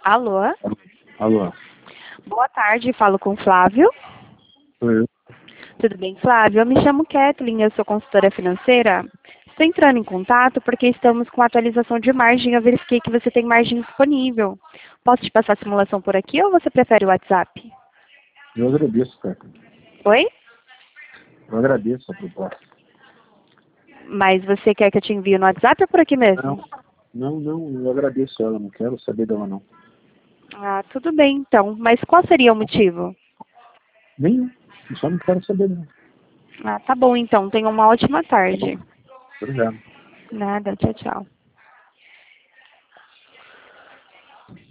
Alô? Alô, Boa tarde, falo com o Flávio. sou eu. Tudo bem, Flávio? Eu me chamo Kathleen, eu sou consultora financeira. Estou entrando em contato porque estamos com atualização de margem. Eu verifiquei que você tem margem disponível. Posso te passar a simulação por aqui ou você prefere o WhatsApp? Eu agradeço, cara. Oi? Eu agradeço a proposta. Mas você quer que eu te envie no WhatsApp ou por aqui mesmo? Não, eu agradeço ela, não quero saber dela, não. Ah, tudo bem então. Mas qual seria o motivo? Nem, eu só não quero saber, não. Ah, tá bom então. Tenha uma ótima tarde. Obrigado. Nada, tchau, tchau.